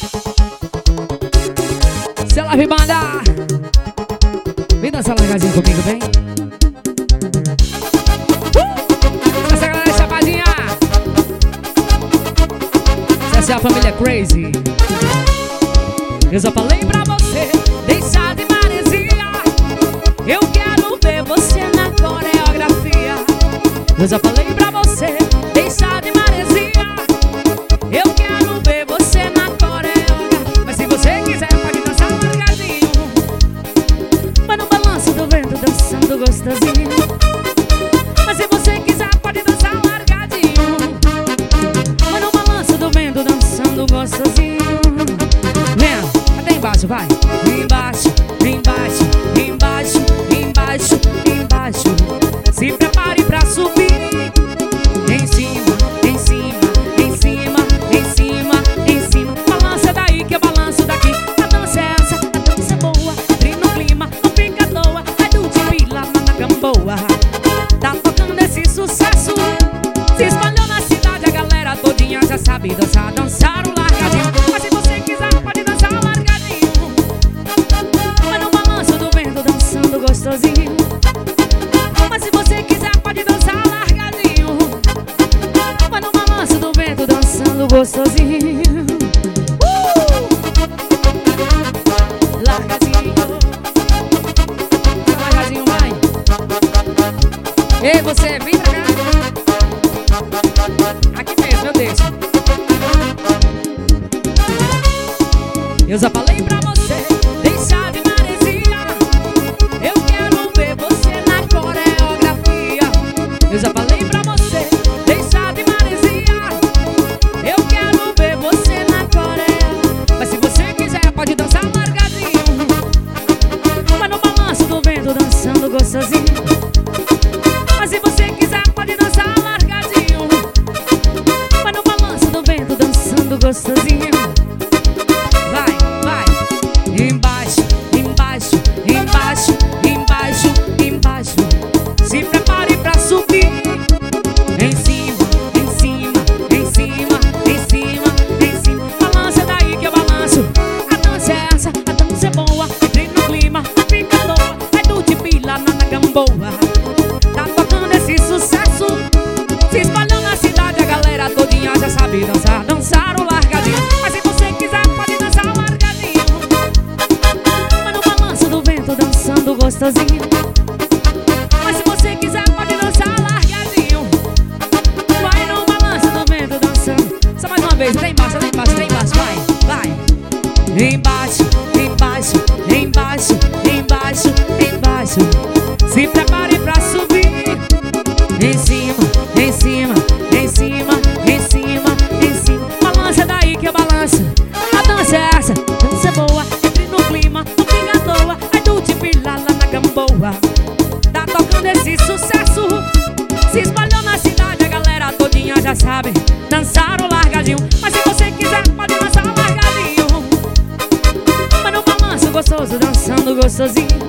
Se ela vem mandar, vem dançar largadinho comigo, vem. Essa galera é chapadinha. Essa é a família Crazy. Eu só falei pra você deixar de maresia. Eu quero ver você na coreografia. Eu só falei pra você deixar de maresia. Eu quero ver você na coreografia. Mas se você quiser pode dançar largadinho. Vai no balanço do vento dançando gostosinho. Mas se você quiser pode dançar largadinho. Vai no balanço do vento dançando gostosinho. Vem, até embaixo, vai. Embaixo, embaixo, embaixo, embaixo, embaixo. Se prepare pra subir. Em cima, em cima, em cima, em cima, em cima. Balança daí que eu balanço daqui. A dança é essa, a dança é boa. Entre no clima, não fica à toa. É do Jimmy lá na Gamboa. Tá tocando esse sucesso. Se espalhou na cidade, a galera todinha já sabe dançar. Dançar o largadinho. Mas se você quiser pode dançar largadinho. Vai no balanço do vento dançando gostosinho. Mas se você quiser pode dançar largadinho. Vai no balanço do vento dançando gostosinho. Largadinho. Largadinho, vai. Ei, você, vem pra cá. Aqui mesmo, eu deixo. Eu já falei pra você deixar de maresia. Eu quero ver você na coreografia. Eu já falei pra você deixar de maresia. Eu quero ver você na coreografia. Mas se você quiser pode dançar largadinho. Vai no balanço do vento dançando gostosinho. Mas se você quiser pode dançar largadinho. Vai no balanço do vento dançando gostosinho. Vai, vai. Embaixo, embaixo, embaixo, embaixo, embaixo. Se prepare pra subir. Em cima, em cima, em cima, em cima, em cima. Balança daí que eu balanço. A dança é essa, a dança é boa. Entre no clima, não fica à toa. É do Jimmy lá na Gamboa. Tá tocando esse sucesso. Se espalhou na cidade, a galera todinha já sabe dançar. Dançar o largadinho. Mas se você quiser pode dançar largadinho. Vai no balanço do vento dançando gostosinho. Mas se você quiser pode dançar largadinho. Vai no balanço do vento dançando. Só mais uma vez, até embaixo, até embaixo, até embaixo. Vai, vai. Embaixo, embaixo, embaixo, embaixo, embaixo. Se prepare pra subir. Em cima, em cima, em cima, em cima, em cima. Balança daí que eu balanço. A dança é essa, a dança é boa. Entre no clima, não fica à toa. É do Jimmy lá na Gamboa. Tá tocando esse sucesso. Se espalhou na cidade, a galera todinha já sabe dançar o largadinho. Mas se você quiser pode dançar largadinho. Vai no balanço gostoso, dançando gostosinho.